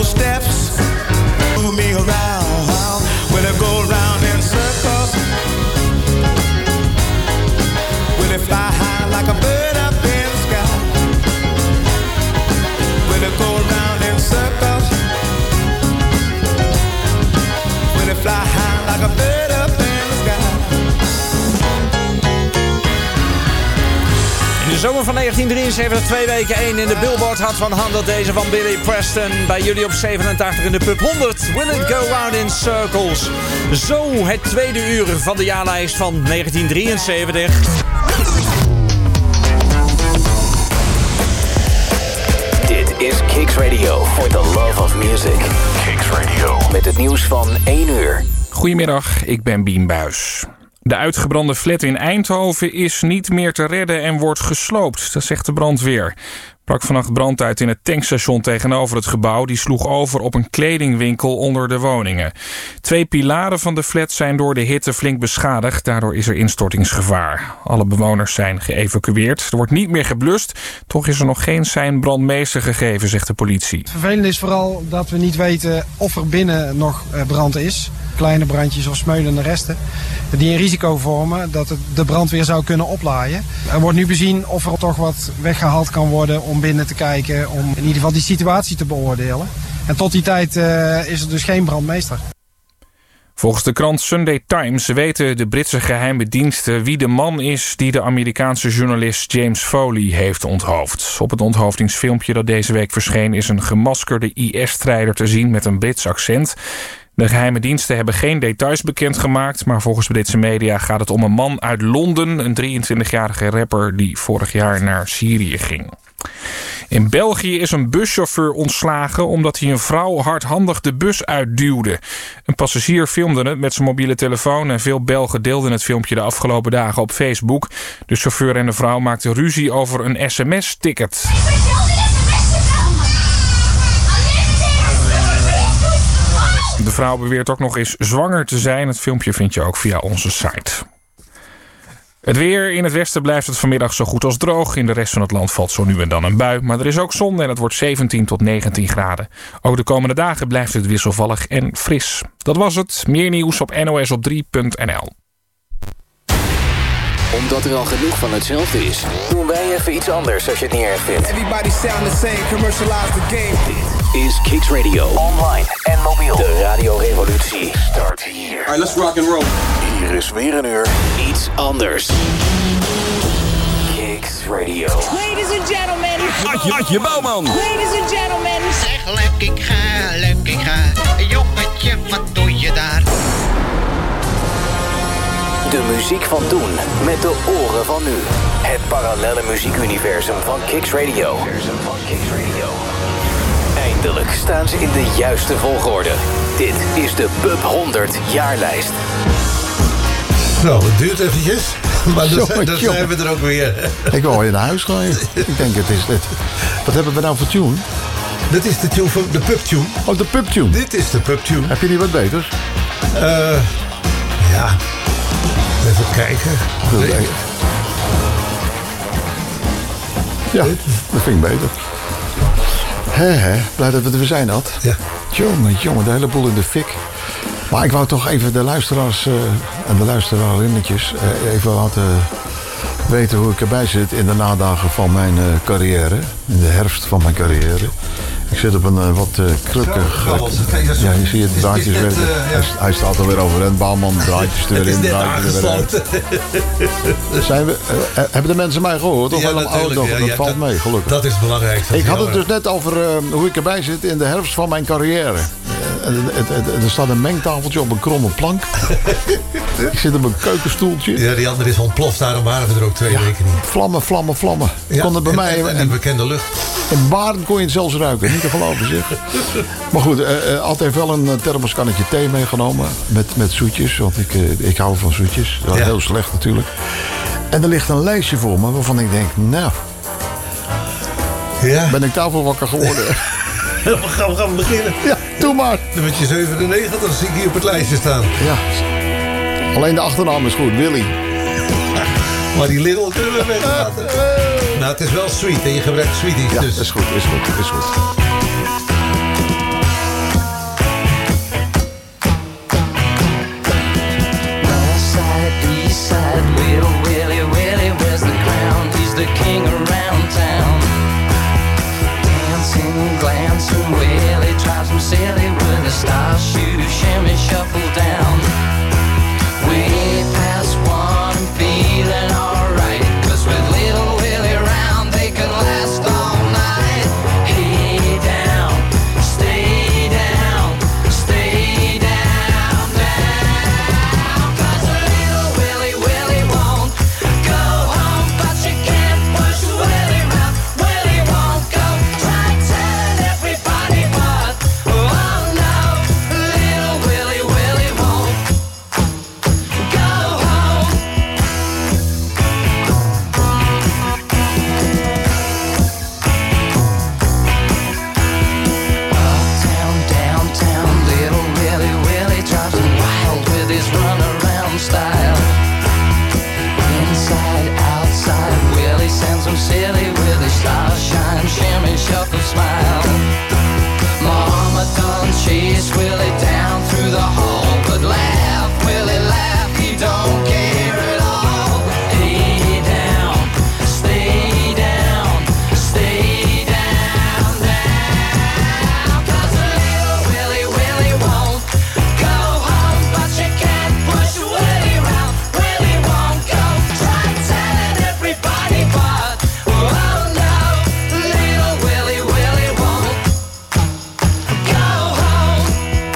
those steps, move me around. Will it go round in circles? Will it fly high like a bird up in the sky? Will it go round in circles? Will it fly high like a bird up in the sky? In de zomer van 1973, 2 weken 1 in de Billboard Hot 100. Deze van Billy Preston. Bij jullie op 87 in de Pub 100. Will it go round in circles? Zo het tweede uur van de jaarlijst van 1973. Dit is Kicks Radio for the love of music. Kicks Radio. Met het nieuws van 1 uur. Goedemiddag, ik ben Bien Buijs. De uitgebrande flat in Eindhoven is niet meer te redden en wordt gesloopt, dat zegt de brandweer. Brak vannacht brand uit in het tankstation tegenover het gebouw. Die sloeg over op een kledingwinkel onder de woningen. 2 pilaren van de flat zijn door de hitte flink beschadigd. Daardoor is er instortingsgevaar. Alle bewoners zijn geëvacueerd. Er wordt niet meer geblust. Toch is er nog geen sein brandmeester gegeven, zegt de politie. Het vervelende is vooral dat we niet weten of er binnen nog brand is. Kleine brandjes of smeulende resten die een risico vormen dat het de brandweer zou kunnen oplaaien. Er wordt nu bezien of er toch wat weggehaald kan worden om binnen te kijken, om in ieder geval die situatie te beoordelen. En tot die tijd is er dus geen brandmeester. Volgens de krant Sunday Times weten de Britse geheime diensten wie de man is die de Amerikaanse journalist James Foley heeft onthoofd. Op het onthoofdingsfilmpje dat deze week verscheen is een gemaskerde IS-strijder te zien met een Brits accent. De geheime diensten hebben geen details bekendgemaakt, maar volgens Britse media gaat het om een man uit Londen, een 23-jarige rapper die vorig jaar naar Syrië ging. In België is een buschauffeur ontslagen omdat hij een vrouw hardhandig de bus uitduwde. Een passagier filmde het met zijn mobiele telefoon en veel Belgen deelden het filmpje de afgelopen dagen op Facebook. De chauffeur en de vrouw maakten ruzie over een sms-ticket. De vrouw beweert ook nog eens zwanger te zijn. Het filmpje vind je ook via onze site. Het weer. In het westen blijft het vanmiddag zo goed als droog. In de rest van het land valt zo nu en dan een bui. Maar er is ook zon en het wordt 17 tot 19 graden. Ook de komende dagen blijft het wisselvallig en fris. Dat was het. Meer nieuws op nosop3.nl. Omdat er al genoeg van hetzelfde is, doen wij even iets anders als je het niet erg vindt. Everybody sound the same, commercialize the game. Dit is Kicks Radio. Online en mobiel. De radiorevolutie start hier. Alright, let's rock and roll. Hier is weer een uur iets anders. Kicks Radio. Ladies and gentlemen. Adje Bouwman. Ladies and gentlemen. Zeg leuk ik ga. Jongetje, wat doe je daar? De muziek van toen met de oren van nu. Het parallelle muziekuniversum van Kicks Radio. Eindelijk staan ze in de juiste volgorde. Dit is de Pub 100 jaarlijst. Zo, het duurt eventjes. Maar dan zijn we er ook weer. Ik wil je naar huis gooien. Ik denk, het is dit. Wat hebben we nou voor tune? Dit is de tune van de Pub Tune. Oh, de Pub Tune. Dit is de Pub Tune. Heb je niet wat beters? Ja. Even kijken. Ja, dat vind ik beter. Blij dat we er weer zijn had. Ja. Jongen, de hele boel in de fik. Maar ik wou toch even de luisteraars en de luisterarinnetjes even laten weten hoe ik erbij zit in de nadagen van mijn carrière. In de herfst van mijn carrière. Ik zit op een wat krukkig... ja, je ziet het draadjes werken. Hij staat er weer over. En Bouwman draadjes er weer in, draadjes er weer uit. Hebben de mensen mij gehoord? Of helemaal nog? Dat valt mee, gelukkig. Dat is het belangrijkste. Ik had het dus net over hoe ik erbij zit in de herfst van mijn carrière. Er staat een mengtafeltje op een kromme plank. Ik zit op een keukenstoeltje. Ja, die andere is ontploft. Daarom waren we er ook 2 weken niet. Vlammen. Ja, kon er bij mij... En de bekende lucht. In Baarn kon je het zelfs ruiken. Niet te geloven, zeg. Maar goed, altijd wel een thermoskannetje thee meegenomen. Met zoetjes. Want ik hou van zoetjes. Dat is heel slecht natuurlijk. En er ligt een lijstje voor me waarvan ik denk... Nou, ben ik daarvoor wakker geworden. We gaan beginnen. Ja, doe maar. Nummertje 97, dat zie ik hier op het lijstje staan. Ja. Alleen de achternaam is goed, Willy. Maar die Little kunnen we weglaten. Nou, het is wel sweet en je gebruikt sweeties. Ja, dus. is goed. silly with the star shoes, shimmy, shuffle down. Way past one and feeling alright, 'cause with little Willie round they can last all night. Hey down, stay down, stay down, down. 'Cause little Willie, Willie won't go home, but you can't push Willie round. Willie won't go, try telling everybody what. Oh no, little Willie, Willie won't go home. Uptown, downtown, little Willie, Willie drives him wild with his runaround style. Inside, outside, Willie sends him silly with his starshine, shimmy, shuffle, smile. Mama done chase Willie down through the hall, but laugh, Willie, laugh, he don't care at all. Hey down, stay down, stay down, down. 'Cause little Willie, Willie won't go home, but you can't push Willie round. Willie won't go, try telling everybody what. Oh no, little Willie, Willie won't go home.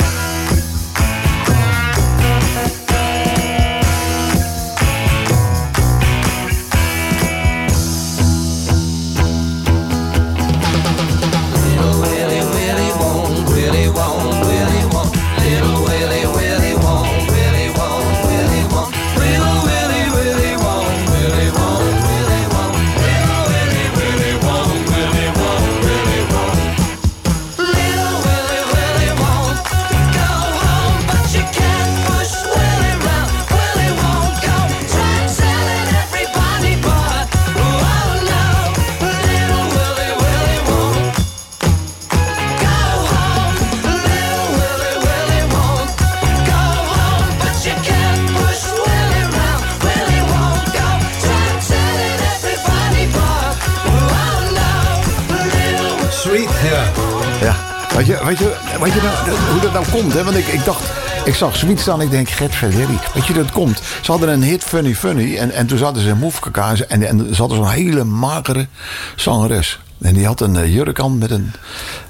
Little Willie, Willie won't, Willie won't, Willie won't. Little Willie, Willie won't, Willie won't, Willie won't. Little Willie, Willie won't, Willie won't, Willie won't. Little Willie, Willie won't, Willie won't, Willie won't. Little Willie, Willie won't go home, but you can't push Willie round. Willie won't go, try telling everybody but. Oh no, little Willie, Willie won't go home. Little Willie, Willie won't go home, but you can't push Willie round. Willie won't go, try telling everybody but. Oh no, little Willie. Sweet, ja. Ja. Weet je nou, hoe dat nou komt? Hè? Want ik dacht, ik zag Sweet staan en ik denk, Gert Verderrie. Weet je, dat komt. Ze hadden een hit, Funny Funny. En toen zaten ze in Moefkaka. En ze hadden zo'n hele magere zangeres. En die had een jurk aan met een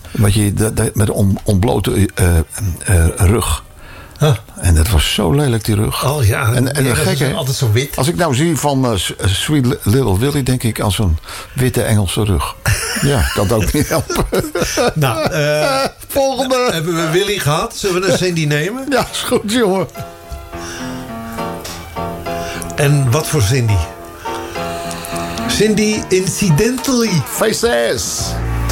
ontblote rug. Huh. En dat was zo lelijk, die rug. Oh ja, en dat gek, is hè? altijd zo wit. Als ik nou zie van Sweet Little Willie, denk ik aan zo'n witte Engelse rug. Ja, kan het ook niet helpen. Nou, volgende. Hebben we Willy gehad? Zullen we een Cindy nemen? Ja, is goed, jongen. En wat voor Cindy? Cindy Incidentally. Faces.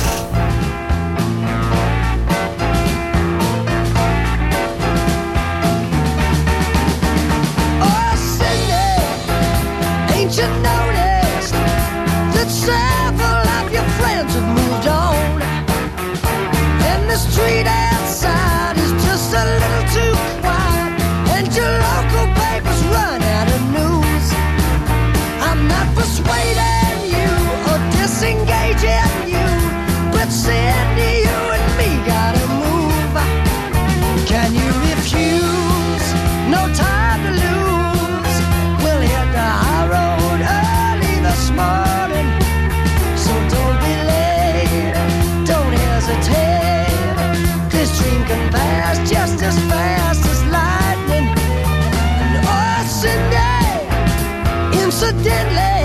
Oh, Cindy, ain't you noticed that several of your friends have moved on? And the street outside is just a little too quiet, and your local papers run out of news. I'm not persuading you or disengaging you, but Cindy, you and me gotta move. Can you refuse? No time to lose. We'll hit the high road early this morning, so don't be late, don't hesitate. This dream can pass just as fast as lightning. And oh, Cindy, incidentally,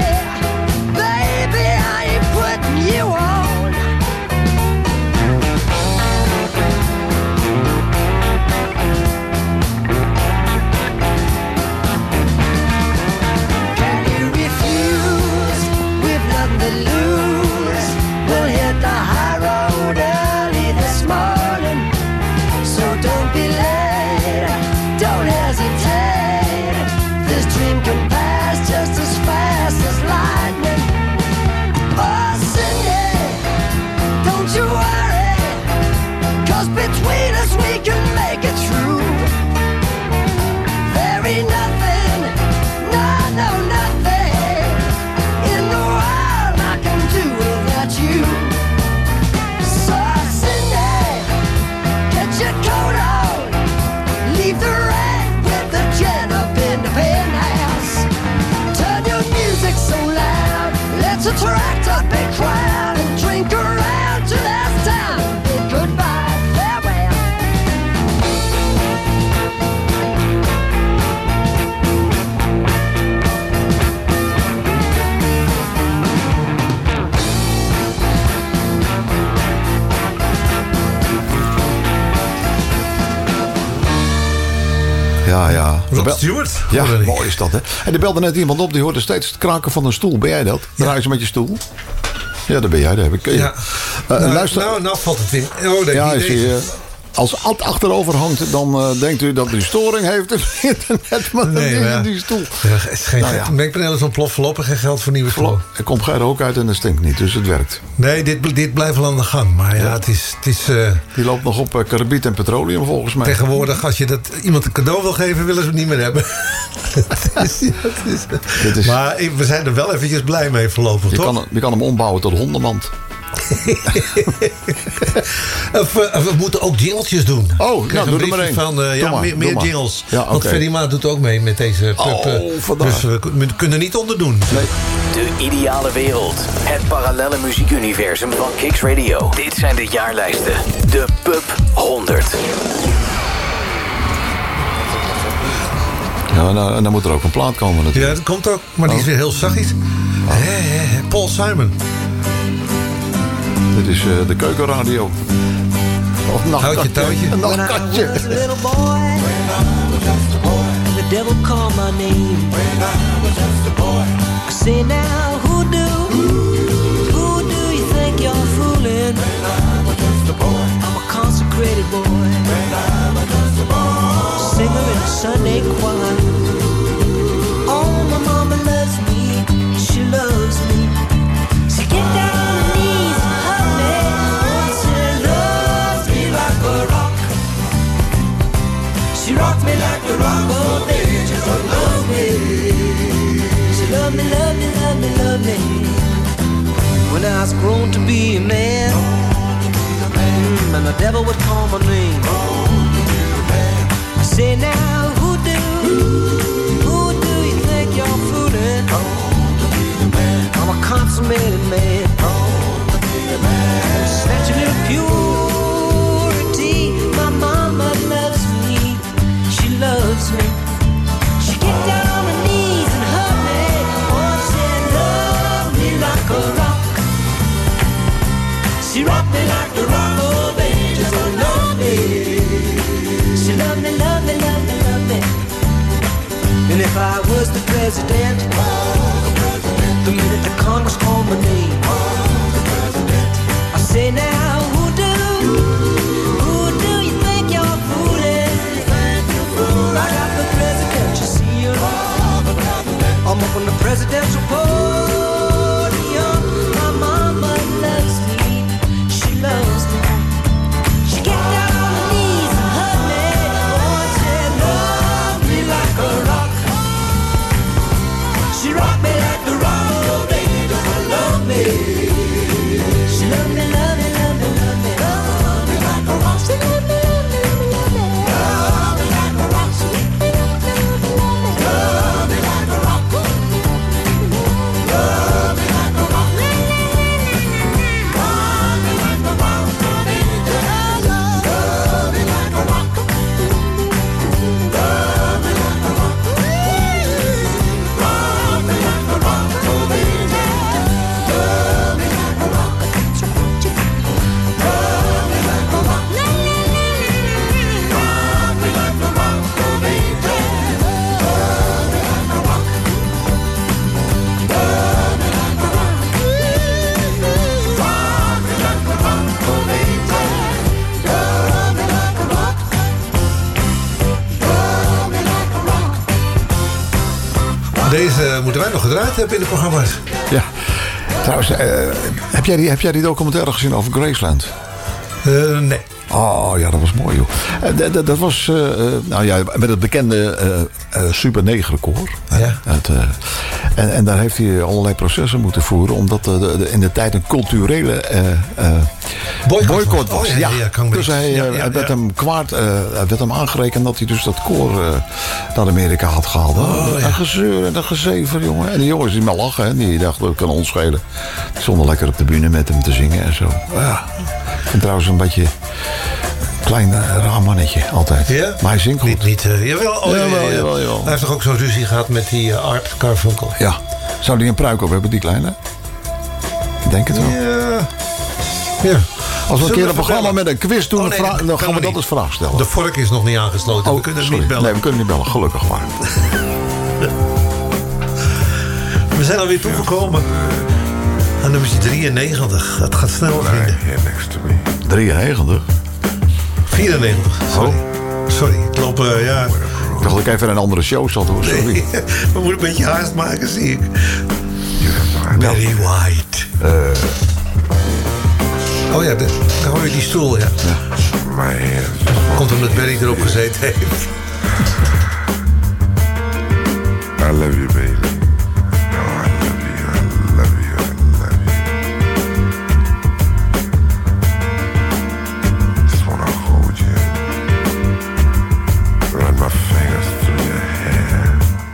baby, I ain't putting you on. Can you refuse? We've nothing to lose. We'll hit the high road early this morning, so don't be late, don't hesitate. This dream can pass just as fast as lightning. Oh, Cindy, don't you worry, 'cause between us we can make it through. There ain't nothing, no, nothing in the world I can do without you. So, Cindy, Ja. Rod Stewart. Ja, mooi is dat, hè. En er belde net iemand op, die hoorde steeds het kraken van een stoel. Ben jij dat? Draai ze met je stoel. Ja, dat ben jij. Dat heb ik. Ja. Luister. Nou valt het in. Oh, nee, ja, deze. Als Ad achterover hangt, dan denkt u dat u storing heeft in het internet. Maar dan in die stoel. Er is geen mengpanelen is ontploft, voorlopig geen geld voor nieuwe spullen. Er komt geen rook uit en het stinkt niet, dus het werkt. Nee, dit blijft wel aan de gang. Maar ja, het is die loopt nog op karabiet en petroleum volgens mij. Tegenwoordig, als je dat iemand een cadeau wil geven, willen ze het niet meer hebben. Maar we zijn er wel eventjes blij mee voorlopig, toch? Je kan hem ombouwen tot hondenmand. We moeten ook jingeltjes doen. Oh, nou, doe er maar één. Van, meer jingles. Ja, want Freddy Maat doet ook mee met deze pub. Dus we kunnen niet onderdoen. Nee. De ideale wereld. Het parallelle muziekuniversum van Kicks Radio. Dit zijn de jaarlijsten. De Pub 100. Ja, nou, en dan moet er ook een plaat komen natuurlijk. Ja, dat komt ook. Maar die is weer heel zachtjes. Paul Simon. Dit is de keukenradio. Houtje touwtje. Een nachtkatje. The devil called my name. I say now, who do you think you're fooling? I'm a consecrated boy, singer in a Sunday choir. Oh, my mama loves me, she loves me. She get down on her knees and hug me. Oh, she loves me like a rock. She rocked me like a rock, oh baby, just love me. She loved me, loved me, loved me, loved me. When I was grown to be a man, and the devil would call my name. I say now, who do you think you're fooling? I'm a consummated man. Such a little purity. My mama loves me. She loves me. She get down on her knees and hug me. Oh, she loved me like a rock. She rocked me like a rock. Oh, baby, just love me. She loved me, loved me, loved me, loved me. And if I was the president, the minute the Congress called my name, I say now, who do you think you're fooling? Right out the president, you see her. I'm up on the presidential podium. My mama loves me, she loves me. She get down on her knees and hug me. Oh, she loved me like a rock. She rocked me like a rock. Oh, baby, don't love me. She loved me, love me, love me, love me. Love me like a rock. She loved me, love me, love me, love me. Love me like a rock. She loved me, love me, love me, love me. Love me like a rock. Love me like a rock. Love me like a rock. Baby, love me like a rock. Love me like a rock. Love me like a rock. Oh, baby, love me like a rock. Love me like a rock. Love me like a rock. Oh, baby, love me like a rock. Love me like a rock. Love me like a rock. Oh, baby, love me like a rock. Love me like a rock. Deze moeten wij nog gedraaid hebben in de programma's. Ja. Trouwens, heb jij die documentaire gezien over Graceland? Nee. Oh ja, dat was mooi, joh. Dat was nou ja, met het bekende Super 9 record. Ja. En daar heeft hij allerlei processen moeten voeren, omdat in de tijd een culturele boycott was. Ja, dus hij werd hem kwaad, werd hem aangerekend dat hij dus dat koor naar Amerika had gehaald. Een gezeur en een gezever, jongen. En die jongens die maar lachen, hè. Die dachten, dat kan ons schelen. Die stonden lekker op de bühne met hem te zingen en zo. Ja. Ik vind trouwens een beetje klein raar mannetje, altijd. Ja? Maar hij zingt goed. Jawel. Jawel. Hij heeft toch ook zo'n ruzie gehad met die Art Garfunkel? Ja. Zou die een pruik op hebben, die kleine? Ik denk het wel. Ja. Als we een keer een we programma bellen? met een quiz doen, Oh, nee, dan dat gaan kan we dat niet. als vraag stellen. De vork is nog niet aangesloten. We kunnen sorry. niet bellen. Nee, we kunnen niet bellen, gelukkig maar. We zijn alweer toegekomen aan nummer 93. Het gaat snel, vrienden. 93? 94, sorry. Sorry, het lopen, ja... Ik dacht dat ik even in een andere show zat, hoor. Sorry. Nee, we moeten een beetje haast maken, zie ik. Barry White. Oh ja, dan hoor je die stoel, ja. Komt omdat Barry erop gezeten heeft. I love you, baby. Oh, I love you, I love you, I love you. Just wanna hold you. Run my fingers through your hair.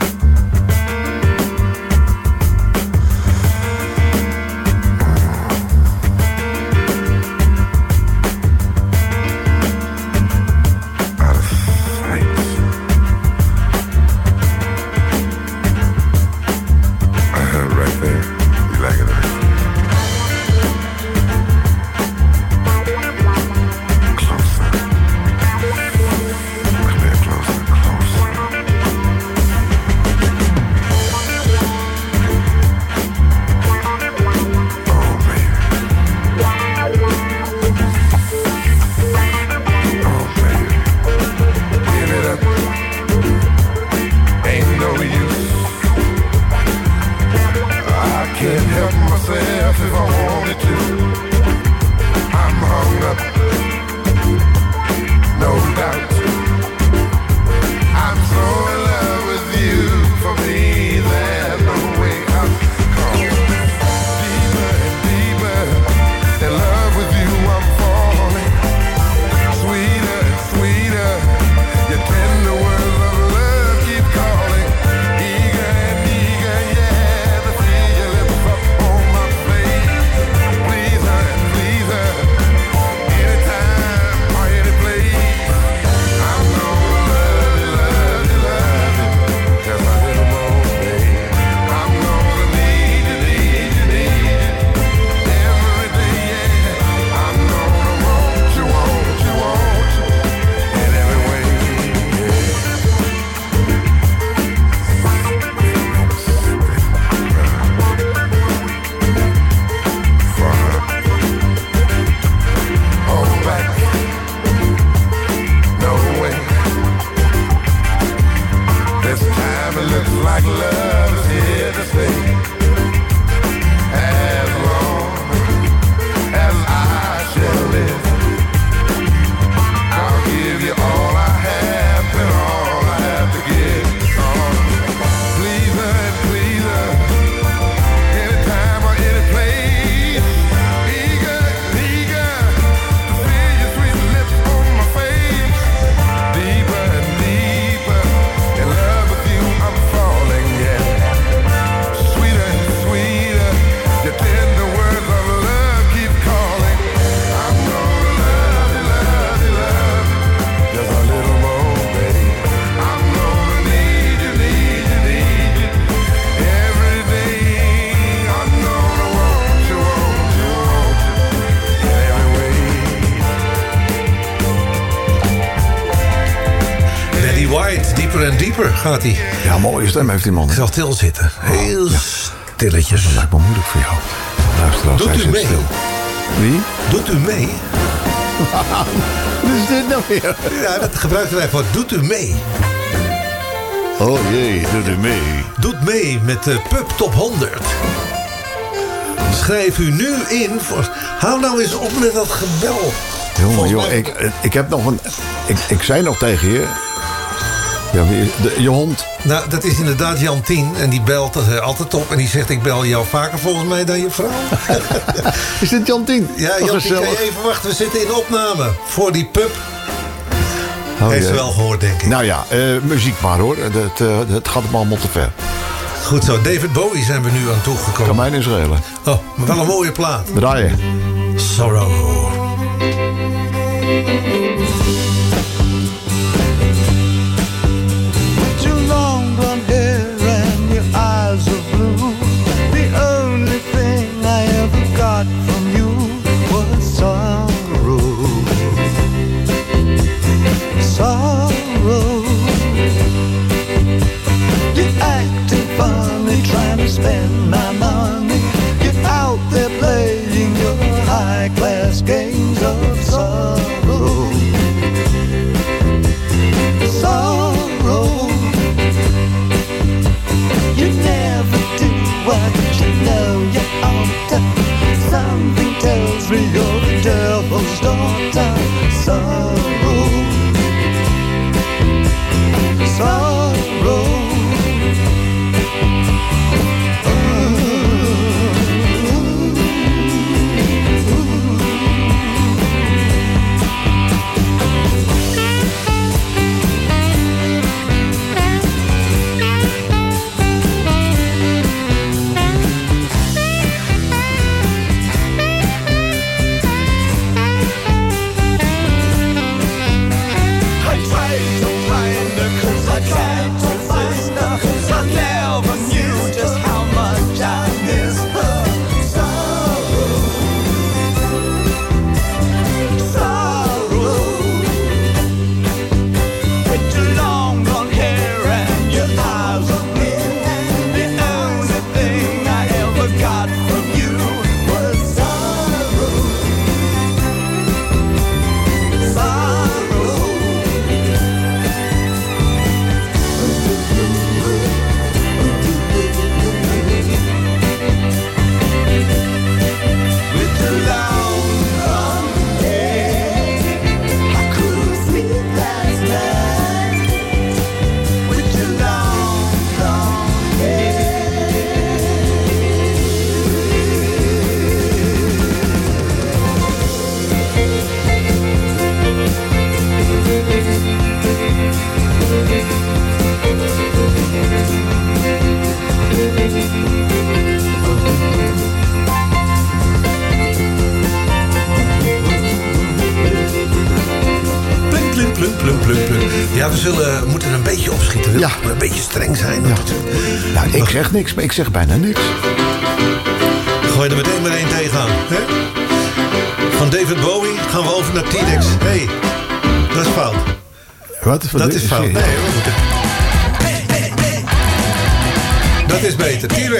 Out of sight. Right there. You like it, right? Closer. Come here, closer, closer. Oh, baby. Oh, baby. Give it up. Ain't no use. I can't help myself if I wanted to. I'm hung up, no doubt. I'm so in love with you. For me, there's no way out. Come deeper and deeper in love with you. I'm falling sweeter and sweeter. Your tender words of love keep calling. Eager and eager, yeah, to see your lips up on my face. Please her and please her, anytime or any place. I'm gonna love you, love you, love you, just a little more, babe. I'm gonna need you, need you, need you, every day, yeah. I'm gonna want you, want you, want you, in every way, yeah. Hold back, no way. This time it looks like love is here to stay. As long as I shall live, I'll give you all I have and all I have to give. Please her and please her, anytime or any place. Eager, eager to feel your sweet lips on my face. Deeper and deeper in love with you, I'm falling, yeah. Sweeter and sweeter, your tender words of love keep calling. I'm gonna love you, love you, love you, just a little more, baby. I'm gonna need you, need you, need you, every day. I'm gonna want you, want you, want you, in every way. Barry White, dieper en dieper gaat hij. Ja, mooie stem heeft die man. Ik zal stil zitten. Heel stilletjes. Dat lijkt me moeilijk voor jou. Luisteraars, Doet hij u zit mee? stil. Wie? Doet u mee? Wat is dit nou weer? Ja, dat gebruiken wij voor doet u mee. Oh jee, doet u mee. Doet mee met de Pub Top 100. Schrijf u nu in voor... Hou nou eens op met dat gebel. Jongen, joh, ik heb nog een... Ik zei nog tegen je... Ja, je hond. Nou, dat is inderdaad Jan 10 en die belt altijd op. En die zegt, ik bel jou vaker volgens mij dan je vrouw. Is dit Jan 10? Ja, Jan 10, kan je even wachten. We zitten in opname voor die pub. Oh, Heeft ze jee. wel gehoord, denk ik. Nou ja, muziek maar hoor. Het gaat hem allemaal te ver. Goed zo, David Bowie zijn we nu aan toegekomen. Kan mij niet schelen. Oh, maar wel een mooie plaat. Draaien. Sorrow. Your long blonde hair and your eyes of blue. The only thing I ever got from you was sorrow. devil's daughter. Sorrow, sorrow. Ja, we moeten een beetje opschieten. We moeten een beetje streng zijn. Ja. Nou, ik zeg niks, maar ik zeg bijna niks. Gooi er meteen maar één tegenaan. Hè? Van David Bowie gaan we over naar T-Rex. Hé, dat is fout. Wat? Dat is fout. Nee, we moeten... Dat is beter. T-Rex.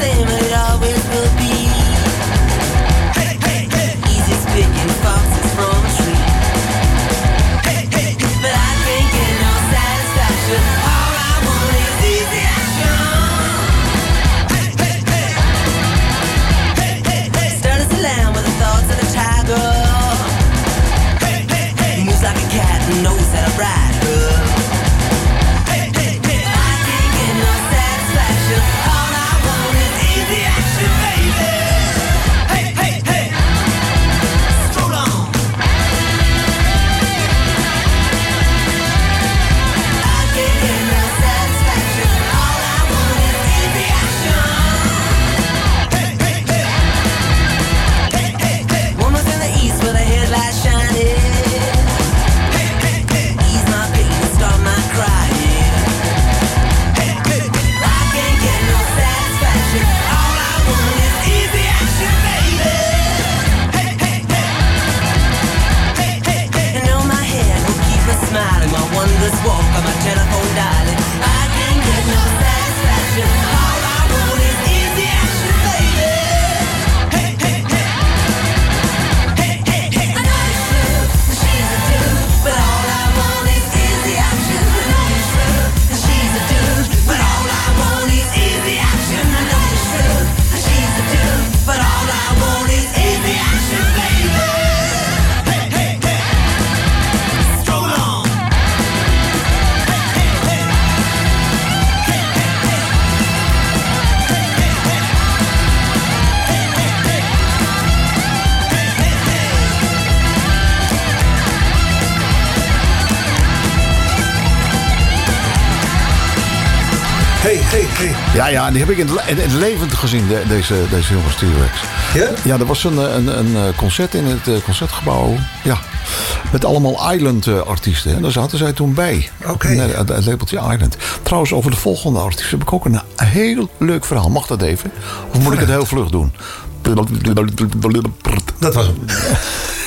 Hey. Ja, die heb ik in het levend gezien, deze jongens T-Rex. Ja? Ja, er was een concert in het Concertgebouw. Ja, met allemaal Island-artiesten. En daar zaten zij toen bij. Oké. Het labeltje Island. Trouwens, over de volgende artiest heb ik ook een heel leuk verhaal. Mag dat even? Of moet ik het heel vlug doen? Dat was hem.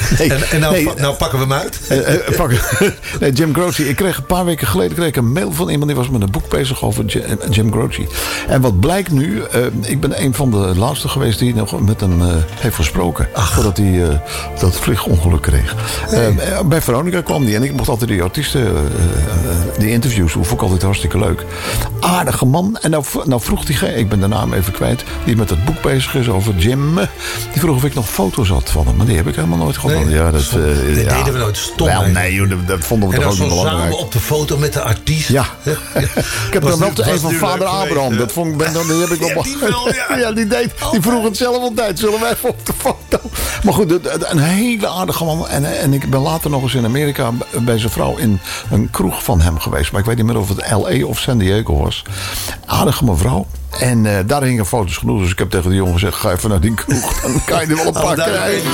Nou pakken we hem uit. Nee, Jim Croce. Ik kreeg een paar weken geleden een mail van iemand die was met een boek bezig over Jim Croce. En wat blijkt nu, ik ben een van de laatste geweest die nog met hem heeft gesproken. Voordat hij dat vliegongeluk kreeg. Bij Veronica kwam die en ik mocht altijd die artiesten, die interviews, vond ik altijd hartstikke leuk. Aardige man. En nou vroeg die, ik ben de naam even kwijt, die met het boek bezig is over Jim. Die vroeg of ik nog foto's had van hem. Maar die heb ik helemaal nooit gehad. Nee, ja, dat deden we nooit stom. Wel, nee, joh, dat vonden we toch ook niet belangrijk. En dan samen op de foto met de artiest. Ja. Ik heb dan wel een van vader Abraham. Dat vond ik, die heb ik wel. Ja, die vroeg het zelf altijd. Zullen wij even op de foto? Maar goed, een hele aardige man. En ik ben later nog eens in Amerika bij zijn vrouw in een kroeg van hem geweest. Maar ik weet niet meer of het L.A. of San Diego was. Aardige mevrouw. En daar hingen foto's genoeg. Dus ik heb tegen de jongen gezegd, ga even naar die kroeg. Dan kan je er wel een paar krijgen.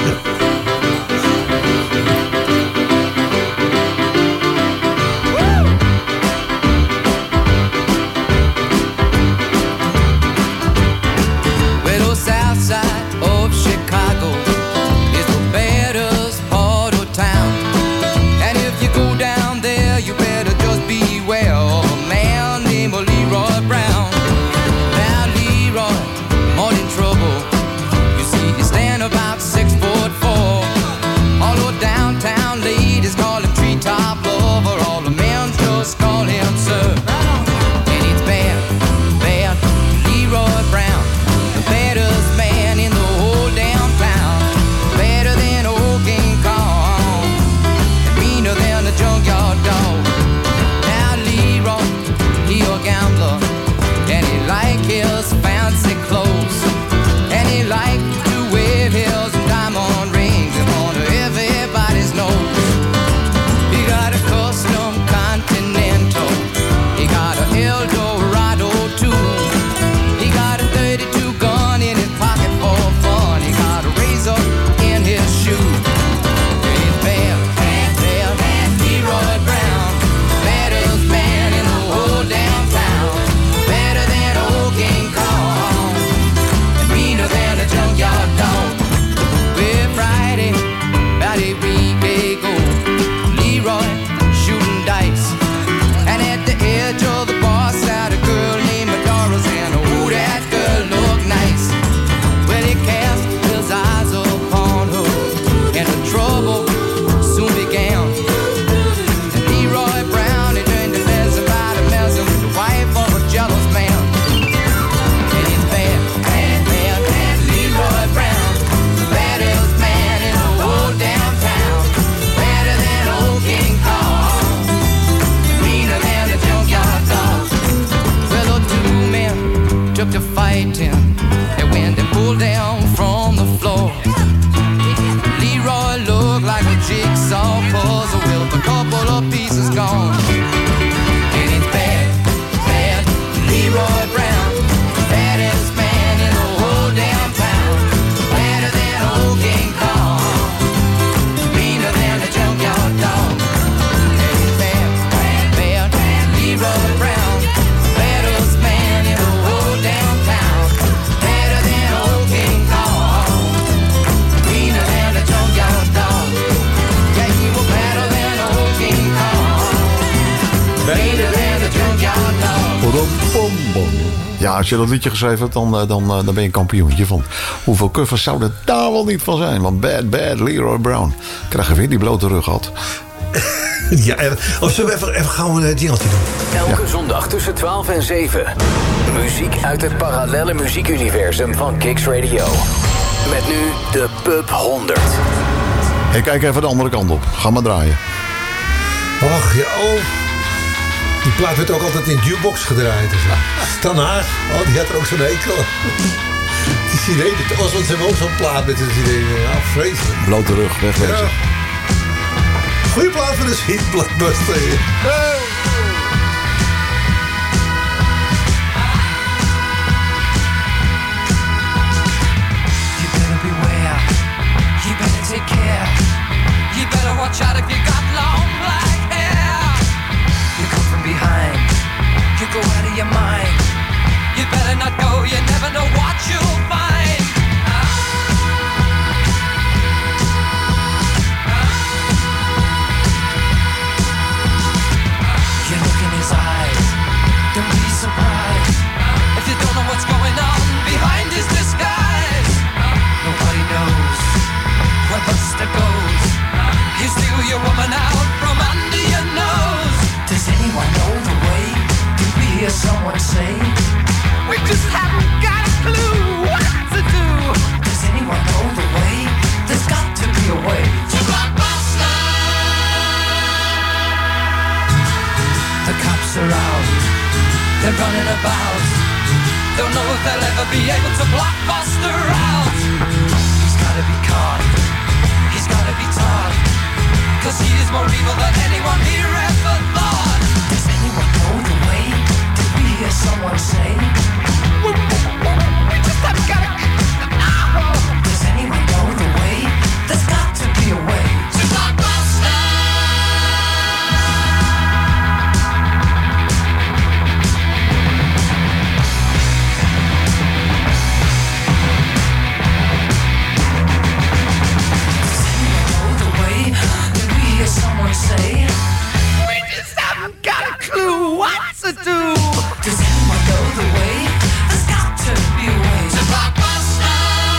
about 6'4". Although downtown ladies call him treetop lover, all the men just call him sir. And it's bad, bad Leroy Brown, the baddest man in the whole damn town. Better than old King Kong, and meaner than the junkyard dog. Now Leroy, he a gambler, and he like his fancy clothes, and he like to wear his diamond rings in front of everybody's nose. He got a custom Continental, he got a Eldorado too. He got a 32 gun in his pocket for fun. He got a razor in his shoe. He's bad, bad, bad, bad Leroy Brown, baddest man in the whole damn town. Better than old King Kong, and meaner than a junkyard dog. Well, Friday, about a week ago, Leroy shooting dice, and at the edge of the bar sat a girl named Medora, and oh, that girl looked nice. Well, he cast his eyes upon her, and the trouble soon began. And Leroy Brown, he learned to mess about and messing with the wife of a jealous man. And he's bad, bad, bad, bad Leroy Brown, the baddest man in the whole damn town. Better than old King Kong, meaner than a junkyard dog. Well, the two men took to fighting, and when they pulled down from the floor, Leroy looked like a jigsaw puzzle with a couple of pieces gone. And it's bad, bad Leroy Brown, baddest man in the whole damn town. Better than old King Kong, meaner than a junkyard dog. And it's bad, bad, bad, bad Leroy Brown, baddest man in the whole damn town. Better than old King Kong, meaner than a junkyard dog. Yeah, you were better than old King Kong, meaner than a junkyard dog. Ja, als je dat liedje geschreven hebt, dan ben je een kampioentje van. Hoeveel covers zou er daar wel niet van zijn? Want bad, bad Leroy Brown. Krijg je weer die blote rug gehad. Ja, of zullen we even gauw een jingeltje doen? Elke zondag tussen 12 en 7. Muziek uit het parallelle muziekuniversum van Kicks Radio. Met nu de Pub 100. Hey, kijk even de andere kant op. Ga maar draaien. Och, ja, oh. Die plaat werd ook altijd in jukebox gedraaid. Dus. Stan Haag, oh, die had er ook zo'n hekel. Die sirene, was wat ze ook zo'n plaat met een sirene. Ja, vreselijk. Blote rug, wegwezen. Ja. Goeie plaat voor de Sweet Blockbuster. Hey. You better beware, you better take care, you better watch out if you got long black hair. You come from behind, you go out of your mind. You better not go, you never know what you'll find. wiggle your woman out from under your nose. Does anyone know the way? Did we hear someone say? We just haven't got a clue what to do. Does anyone know the way? There's got to be a way to Blockbuster. The cops are out, they're running about. Don't know if they'll ever be able to Blockbuster out. He's gotta be caught, he's gotta be taught, 'cause he is more evil than anyone here ever thought. Does anyone know the way? Did we hear someone say? We just haven't got a... Does anyone know the way? There's got to be a way to Blockbuster. Does anyone know the way? Did we hear someone say? We just haven't got a clue what to do. Does anyone know the way? There's got to be a way to Blockbuster.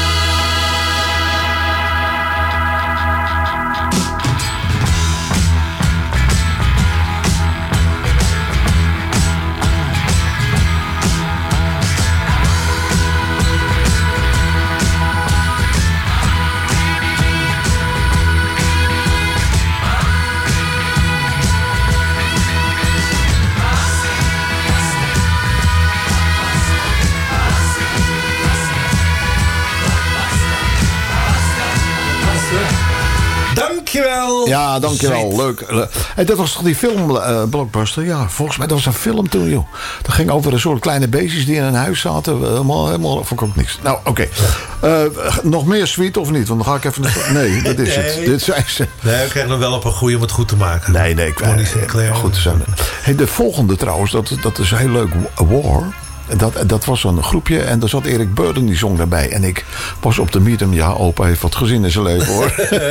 Dankjewel. Ja, dankjewel. Leuk. Hey, dat was toch die film Blockbuster? Ja, volgens mij dat was een film toen, joh. Dat ging over een soort kleine beestjes die in een huis zaten. Helemaal vond ik ook niks. Nou, oké. Nog meer Sweet of niet? Want dan ga ik even... Nee, dat is het. Dit zijn ze. Nee, we krijgen hem wel op een goeie om het goed te maken. Nee, goed te zijn. Hey, de volgende trouwens, dat is heel leuk. War. Dat was zo'n groepje en daar zat Eric Burdon, die zong daarbij. En ik was op de meeting. Ja, opa heeft wat gezien in zijn leven, hoor.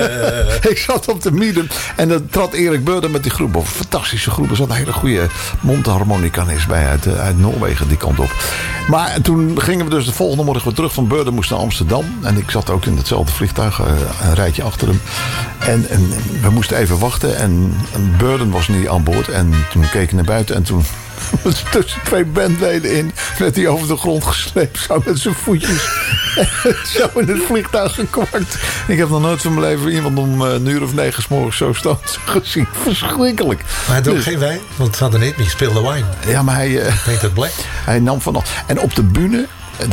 Ik zat op de meeting en dan trad Eric Burdon met die groep. Een fantastische groep. Er zat een hele goede mondharmonicanist bij uit Noorwegen die kant op. Maar toen gingen we dus de volgende morgen weer terug van Burdon, moest naar Amsterdam. En ik zat ook in hetzelfde vliegtuig, een rijtje achter hem. En we moesten even wachten en Burdon was niet aan boord. En toen keek ik naar buiten en toen... tussen twee bandleden in werd hij over de grond gesleept, zo met zijn voetjes. Zo in het vliegtuig gekwakt. Ik heb nog nooit van mijn leven iemand om een uur of 9 's morgens zo stoot gezien. Verschrikkelijk. Maar hij dronk geen wijn, want het had er niet meer. Je speelde wijn. Ja, maar hij... Denk dat black. Hij nam van alles. En op de bühne,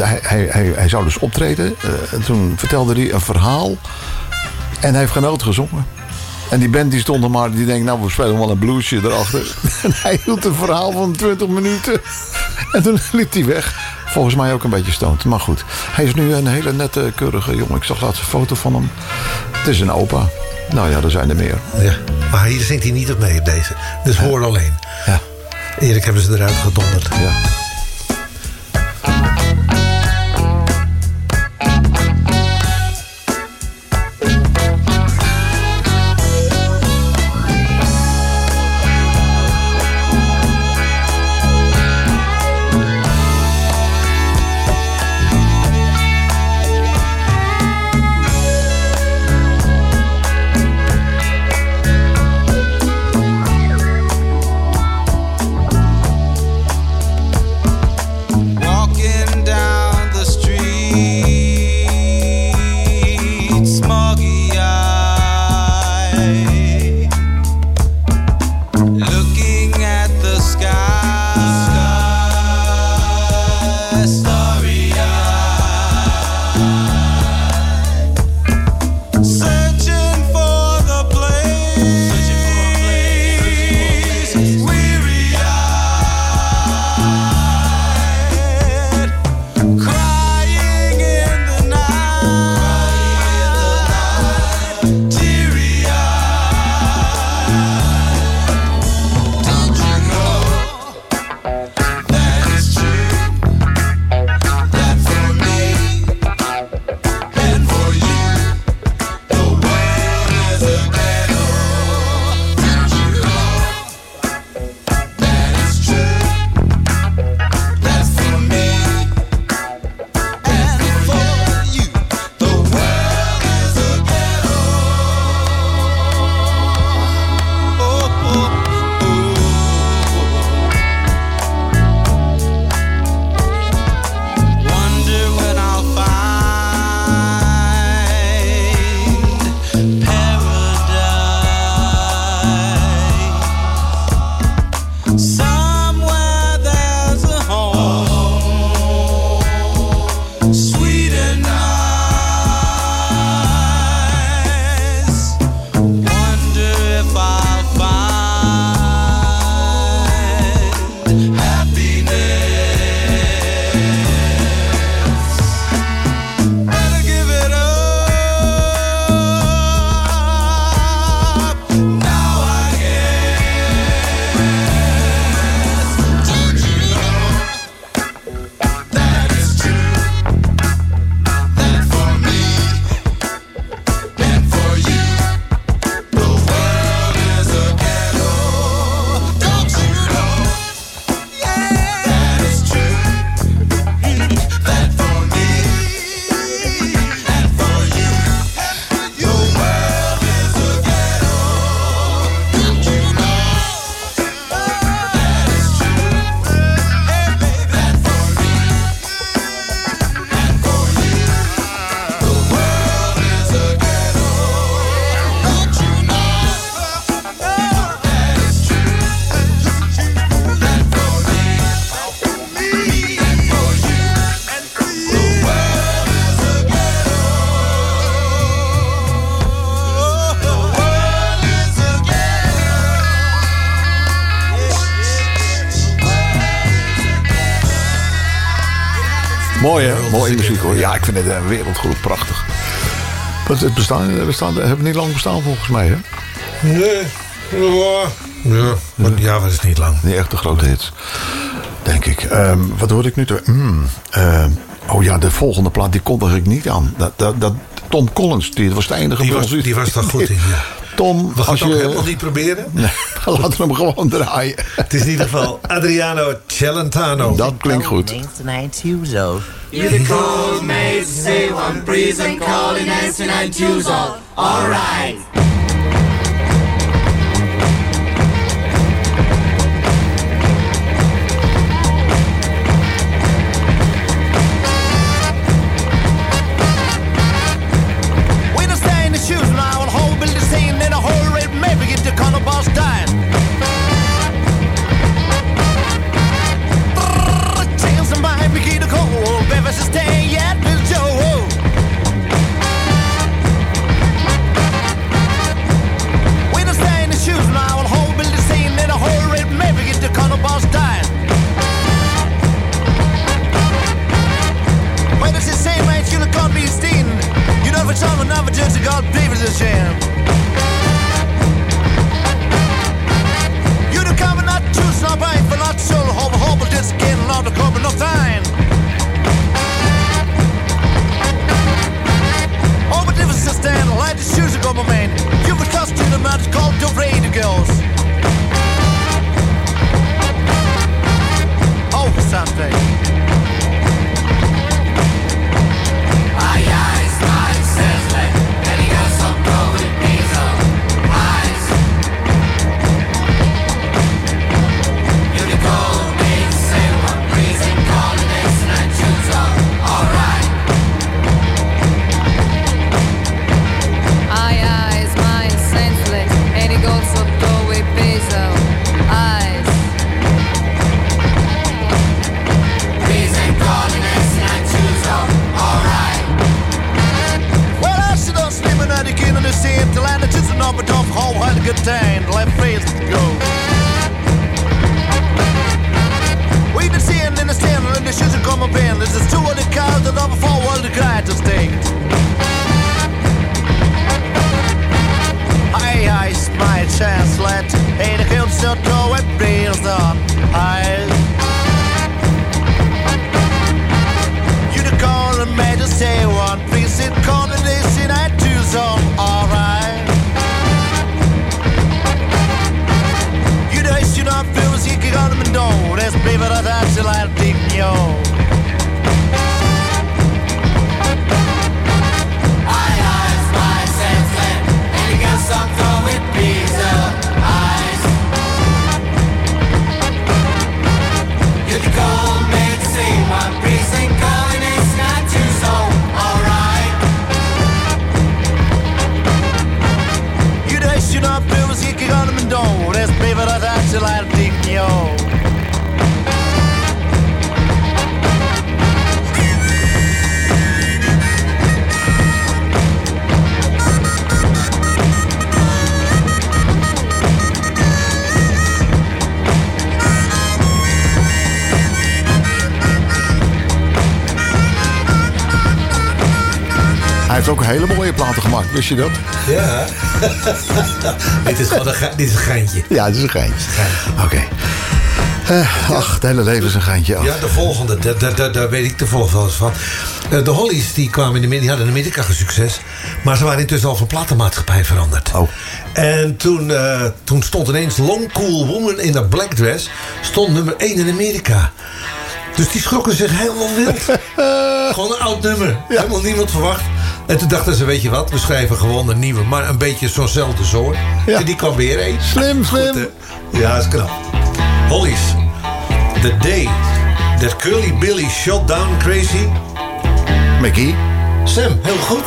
hij zou dus optreden. En toen vertelde hij een verhaal. En hij heeft geen noot gezongen. En die band die stond er maar, die denkt, nou, we spelen wel een bluesje erachter. En hij hield een verhaal van 20 minuten. En toen liep hij weg. Volgens mij ook een beetje stoned. Maar goed, hij is nu een hele nette, keurige jongen. Ik zag laatst een foto van hem. Het is een opa. Nou ja, er zijn er meer. Ja, maar hier zingt hij niet op mee op deze. Dus hoor alleen. Ja. Erik hebben ze eruit gedonderd. Ja. Mooi hè, mooie muziek hoor. Ja, ik vind het een wereldgroep, prachtig. Want het hebben niet lang bestaan volgens mij hè? Nee, ja, maar dat is niet lang. Niet echt de grote hits, denk ik. Wat hoorde ik nu? Oh ja, de volgende plaat, die kondig ik niet aan. Dat Tom Collins, die was de enige. Die was daar goed in, ja. Tom, we gaan als het je... ook helemaal niet proberen. Nee, laten we hem gewoon draaien. Het is in ieder geval Adriano Celentano. Dat klinkt goed. You the cold mates say one breeze and calling Nancy and choose all right. Hij heeft ook hele mooie platen gemaakt, wist je dat? Ja. Dit is gewoon dit is een geintje. Ja, het is een geintje. Oké. Ach, het hele leven is een geintje. Ja, de volgende, daar weet ik de volgende wel eens van. De Hollies die kwamen die hadden in Amerika succes. Maar ze waren intussen al van platenmaatschappij veranderd. Oh. En toen stond ineens Long Cool Woman in a Black Dress. Stond nummer 1 in Amerika. Dus die schrokken zich helemaal wild. Gewoon een oud nummer. Ja. Helemaal niemand verwacht. En toen dachten ze, weet je wat, we schrijven gewoon een nieuwe, maar een beetje zo'nzelfde soort. Ja. En die kwam weer eens. Slim. Goed, ja, is knap. Hollies. The Day That Curly Billy Shot Down Crazy. Mickey. Sam, heel goed.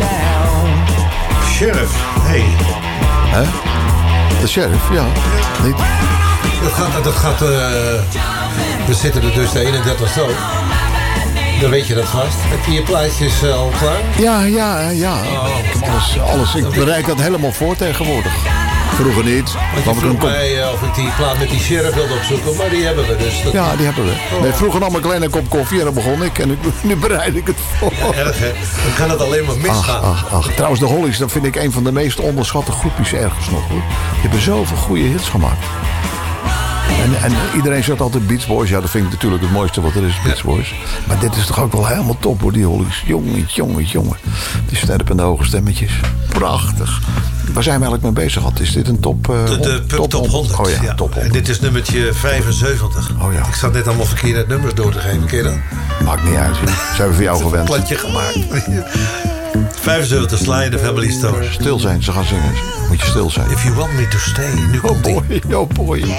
Sheriff, hey. Hè? De sheriff, ja. Niet. Dat gaat we zitten er dus de 31 zo. Dan weet je dat vast. Heb je je plaatjes al klaar? Ja. Alles. Ik bereid dat helemaal voor tegenwoordig. Vroeger niet. Want je vroeg mij of ik die plaat met die sheriff wilde opzoeken, maar die hebben we dus. Ja, die hebben we. Nee, vroeger nam ik alleen een kop koffie en dan begon ik. En nu bereid ik het voor. Ja, erg hè. Dan kan het alleen maar misgaan. Ach. Trouwens, de Hollies, dat vind ik een van de meest onderschatte groepjes ergens nog. Hoor. Die hebben zoveel goede hits gemaakt. En iedereen zegt altijd Beach Boys. Ja, dat vind ik natuurlijk het mooiste wat er is, Beach Boys. Maar dit is toch ook wel helemaal top hoor, die Hollies. Jongen. Die sterpende hoge stemmetjes. Prachtig. Waar zijn we eigenlijk mee bezig? Is dit een top... de Pub Top 100. Oh ja, top 100. En dit is nummertje 75. Oh ja. Ik zat net allemaal verkeerde nummers door te geven. Ken je dat? Maakt niet uit. Zijn we voor jou gewend. Een platje gemaakt. 75, Sly and the Family Stone. Stil zijn, ze gaan zingen. Moet je stil zijn. If you want me to stay. Nu komt oh boy. Yeah.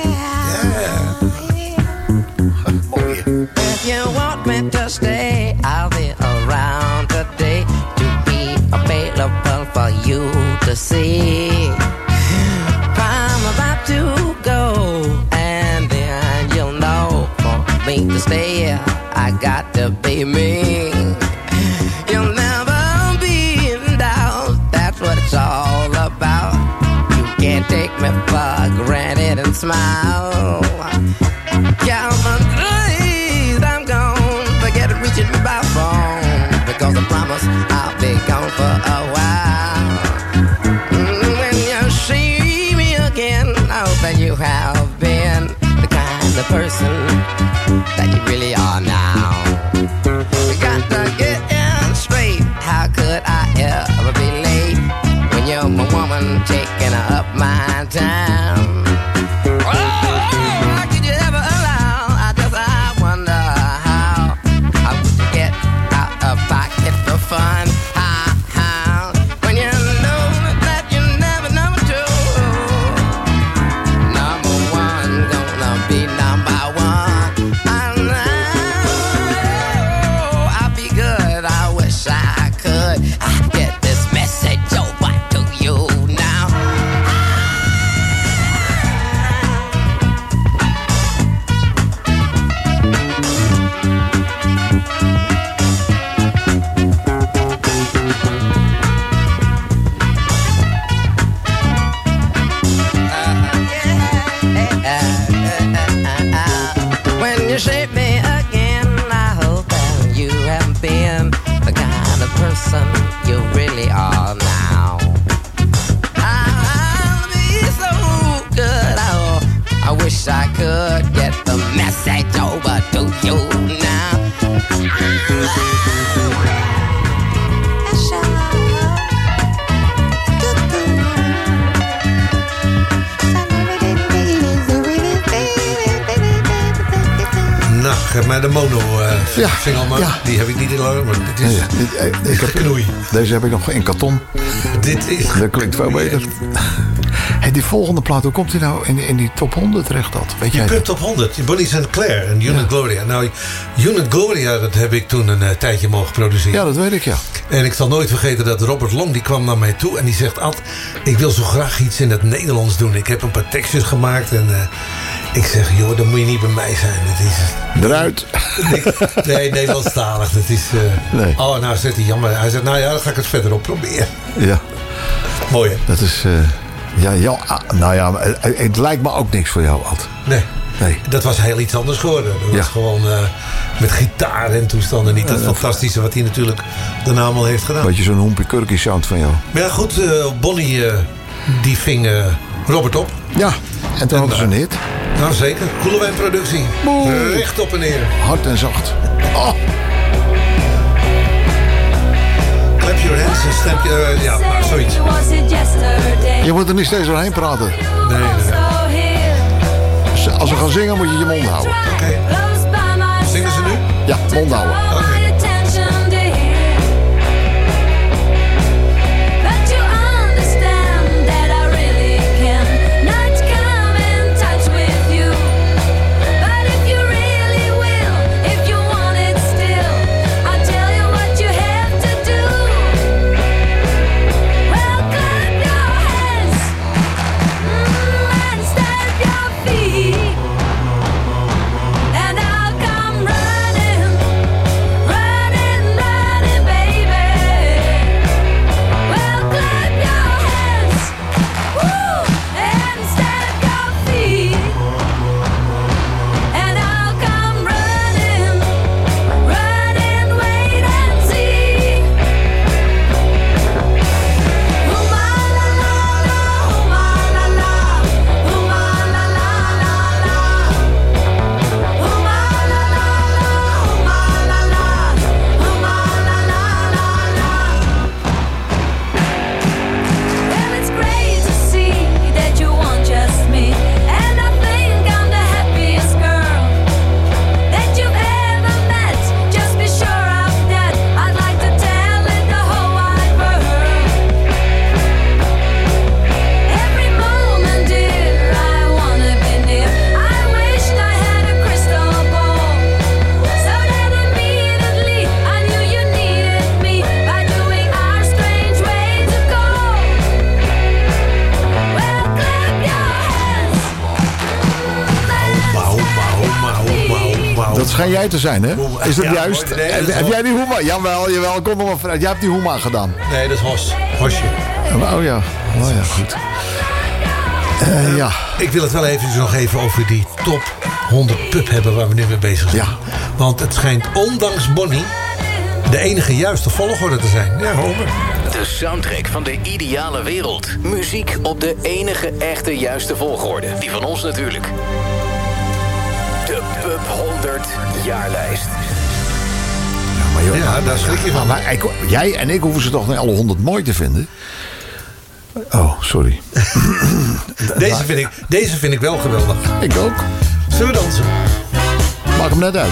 Mooi. If you want me to stay, I'll be around today to be available for you to see. I'm about to go, and then you'll know for me to stay, I got to be me. You'll never be in doubt, that's what it's all about. You can't take me for granted and smile. Count my days, I'm gone. Forget reaching me by phone, because I promise I'll be gone for a while. When you see me again, I hope that you have been the kind of person that you really are now. You got to get in straight. How could I ever be late when you're my woman taking up my time? Fun. When you know that you never number two. Number one gonna be number one. I know I'll be good. I wish I could. I get this message over to you now. When you shape me again, I hope that you have been the kind of person you really are now. I'll be so good. I wish I could get the message over to you now. Nou, geef mij de mono single maar. Ja. Die heb ik niet in lang, maar dit is knoei. Deze heb ik nog in karton. Dit is... Dat klinkt veel beter. Hey, die volgende plaat, hoe komt die nou in die top 100 terecht? Weet jij Pub Top 100, Bonnie St. Clair en Unit Gloria. Nou, Unit Gloria, dat heb ik toen een tijdje mogen produceren. Ja, dat weet ik, ja. En ik zal nooit vergeten dat Robert Long, die kwam naar mij toe en die zegt... Ad, ik wil zo graag iets in het Nederlands doen. Ik heb een paar tekstjes gemaakt en... ik zeg, joh, dan moet je niet bij mij zijn. Dat is... Eruit. Nee, Nederlandstalig. Dat is... Nee. Oh, nou, zegt hij, jammer. Hij zegt, nou ja, dan ga ik het verderop proberen. Ja. Mooi, hè? Dat is... nou ja, het lijkt me ook niks voor jou, Ad. Nee. Dat was heel iets anders geworden. Dat was gewoon met gitaar en toestanden. Niet dat fantastische wat hij natuurlijk daarna allemaal heeft gedaan. Beetje zo'n hoempie-kurkie sound van jou. Maar ja, goed. Bonnie, die ving Robert op. Ja, en toen hadden ze een hit. Nou, zeker. Koelewijn-productie. Recht op en neer. Hard en zacht. Oh. Clap your hands en stamp je... ja, maar zoiets. Je moet er niet steeds doorheen praten. Nee. Als ze gaan zingen moet je je mond houden. Oké. Zingen ze nu? Ja, mond houden. Oké. schijn jij te zijn, hè? Is dat Ja, juist? nee, dat is Heb jij die Hoema? Jawel, kom er maar vooruit. Jij hebt die Hoema gedaan. Nee, dat is Hosje. Oh ja, goed. Ja. Ik wil het wel nog even over die top 100 pub hebben waar we nu mee bezig zijn. Ja. Want het schijnt ondanks Bonnie de enige juiste volgorde te zijn. Ja, Homer. De soundtrack van de ideale wereld. Muziek op de enige echte juiste volgorde. Die van ons natuurlijk. De Pub 100 jaarlijst. Ja, daar schrik je van. Maar jij en ik hoeven ze toch niet alle 100 mooi te vinden? Oh, sorry. Deze vind ik wel geweldig. Ik ook. Zullen we dansen? Maak hem net uit.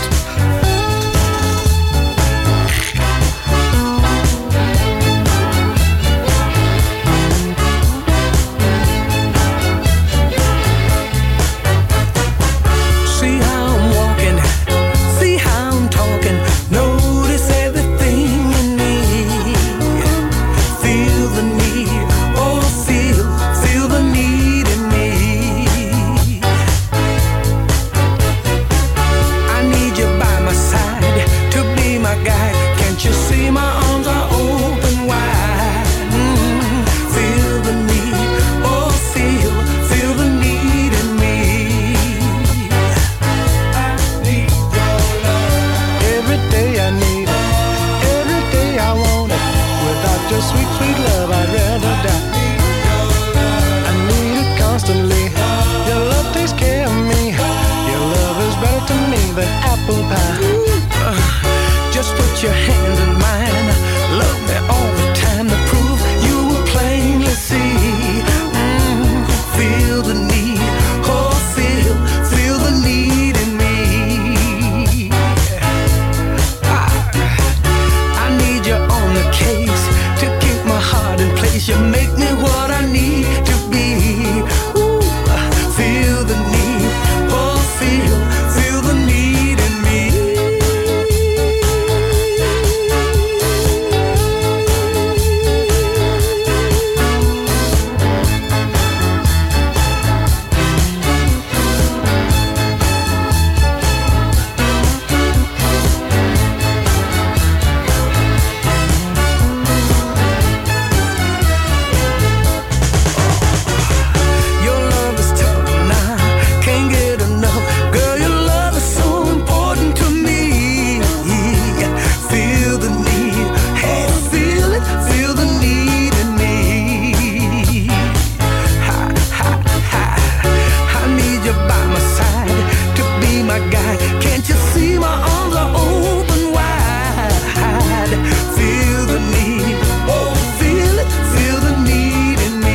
See how I'm walking, see how I'm talking. Notice everything in me. Feel the need, oh feel the need in me. I need you by my side to be my guide. Can't you see my arms are open wide? Feel the need, oh feel the need in me. Every day I need it, every day I want it. Without your sweet, sweet love, I'd rather die. I need it constantly. Your love takes care of me. Your love is better to me than apple pie. Just put your hand in mine. Love me all the time to prove you will plainly see. Feel the need, oh feel the need in me. I need you on the case to keep my heart in place. You make me what I need to be. Ooh, feel the need, oh feel the need in me. Your love is tough now, can't get enough. Girl, your love is so important to me. Feel the need, hey, feel it, feel the need in me. I need you by my side to be my guide. Can't you see my arms are open wide? Feel the need, oh feel it, feel the need in me.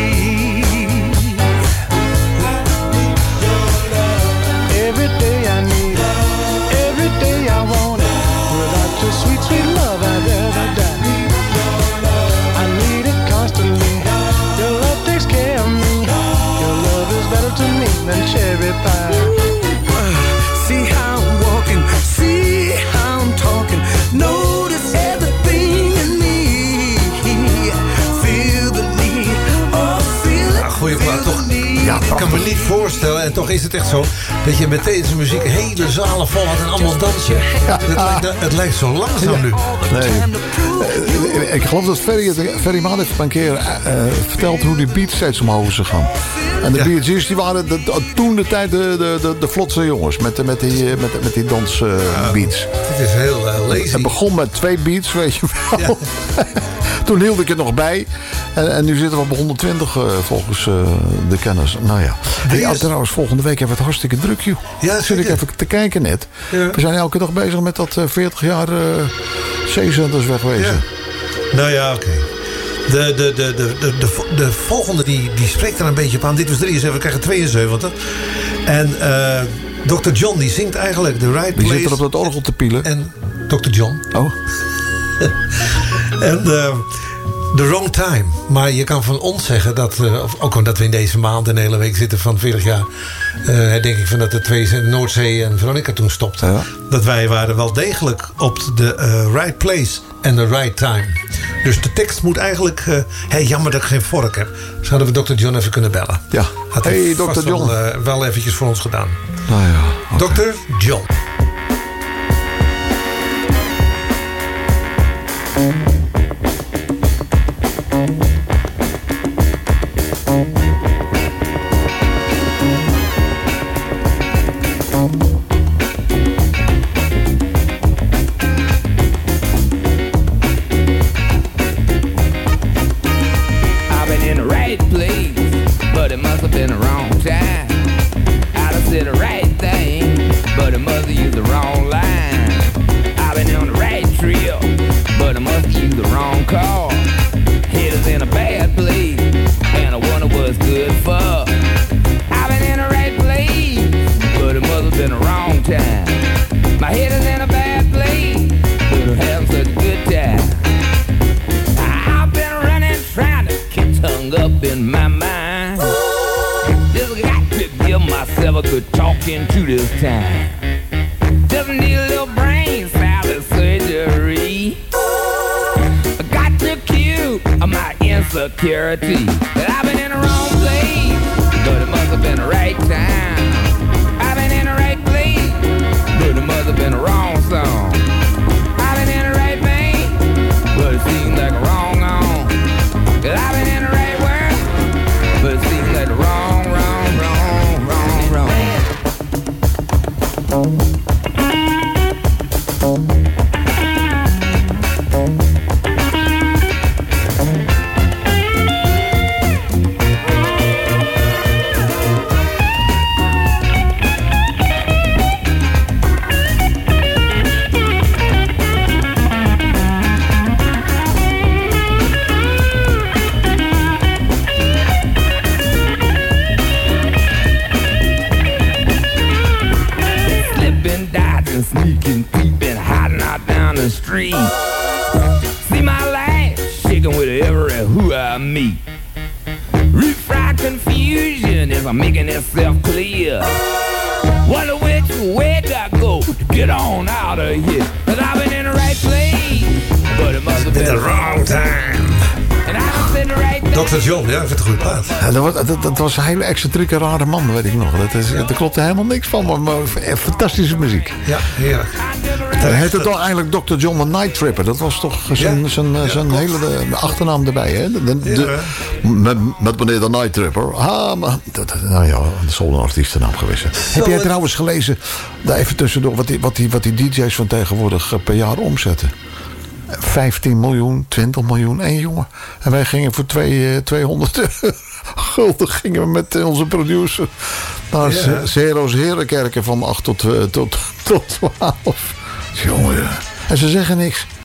Every day I need it, every day I want it. Without your sweet, sweet love, I'd rather die. I need it constantly. Your love takes care of me. Your love is better to me than cherry pie. See how I'm walking, see how I'm talking. Notice everything in me. Feel the need, oh feel it, Goeie plaat, toch? Ja, Ik kan me niet voorstellen, en toch is het echt zo, dat je met deze muziek hele zalen vol had en allemaal dansen. Het lijkt zo langzaam nu. Nee. Ik geloof dat Ferry Maan heeft een keer verteld hoe die beats steeds omhoog is gegaan. En de Bee Gees die waren toen de tijd de vlotste jongens met die dansbeats. Het is heel lazy. Het begon met 2 beats, weet je wel. Ja. Toen hield ik het nog bij. En nu zitten we op 120 volgens de kenners. Nou ja. Trouwens, volgende week hebben we het hartstikke druk, joh. Ja, zit ik even te kijken net. Ja. We zijn elke dag bezig met dat 40 jaar zeezenders wegwezen. Ja. Nou ja, oké. De volgende die spreekt er een beetje op aan. Dit was 73, we krijgen 72. En Dr. John die zingt eigenlijk The Right Place. Die zit er op dat orgel te pielen. En Dr. John. Oh. En The Wrong Time. Maar je kan van ons zeggen dat, ook omdat we in deze maand een hele week zitten van 40 jaar, denk ik van dat de 2 Noordzee en Veronica toen stopten. Ja. Dat wij waren wel degelijk op de right place and the right time. Dus de tekst moet eigenlijk, jammer dat ik geen vork heb. Zouden we Dr. John even kunnen bellen. Ja. Had hij Dr. John wel eventjes voor ons gedaan. Nou ja. Okay. Dr. John. Dr. John, ja, ik vind het een goede plaat. Ja, dat was een hele excentrieke, rare man, weet ik nog. Daar klopte helemaal niks van, maar fantastische muziek. Ja, heerlijk. Hij heette toch eigenlijk Dr. John the Night Tripper. Dat was toch zijn hele achternaam erbij, hè? Met meneer de Night Tripper. Nou ja, dat zal een artiestennaam geweest zijn. Heb jij trouwens gelezen, daar even tussendoor, wat die DJ's van tegenwoordig per jaar omzetten? 15 miljoen, 20 miljoen, één jongen. En wij gingen voor 200 gulden gingen we met onze producer naar Zero's Herenkerken van 8 tot 12. Jongen, en ze zeggen niks.